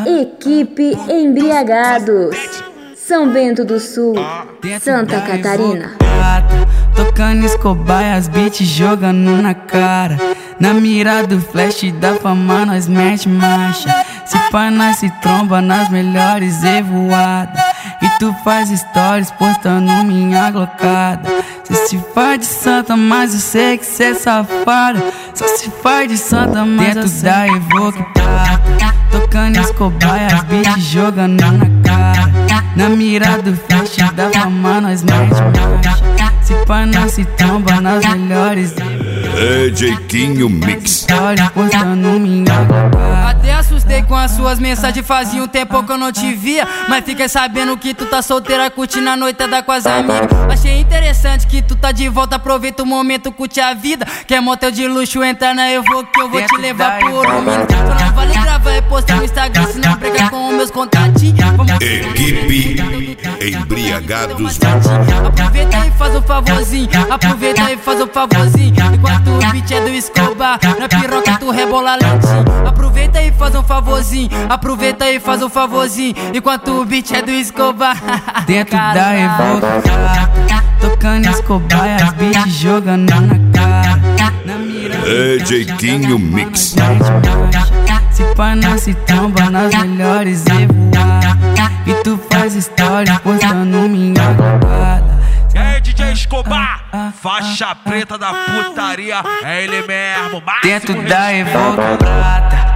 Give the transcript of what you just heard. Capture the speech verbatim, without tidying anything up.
Equipe Embriagados, São Bento do Sul, Santa Catarina. Tocando Escobar, as beats jogando na cara. Na mira do flash da fama nós mete marcha. Se pá nós se tromba nas melhores evoadas. E tu faz stories postando minha glocada. Cê se faz de santa, mas eu sei que cê é safada. Só se faz de santa, mas dentro da Evoque prata. Tocando Escobar, as beats jogando na cara. Na mira do flash da fama nós mete marcha. Se pá nós se tromba nas melhores D J Quinho Mix. Postando minha glocada. Até assustei com as suas mensagens, fazia um tempo que eu não te via. Mas fiquei sabendo que tu tá solteira, curtindo a noitada com as amigas. Achei interessante que tu tá de volta, aproveita o momento, curte a vida. Quer motel de luxo, entra na Evoque que eu vou te levar por um minuto. Só não vale gravar e postar no Instagram, senão briga com os meus contatinhos. Equipe Embriagados. Aproveita e faz um favorzinho, aproveita e faz um favorzinho. Enquanto o beat é do Escobar, na piroca tu rebola lentinho. Aproveita e faz um favorzinho, aproveita e faz um favorzinho. Enquanto o beat é do Escobar. Dentro da Evoque prata, tocando Escobar, as beats jogando na cara. Na mira D J Quinho Mix. Se pá nós se tromba nas melhores evoadas. E tu faz stories postando minha glocada. É D J Escobar, faixa preta da putaria, é ele mesmo. Dentro da Evoque prata,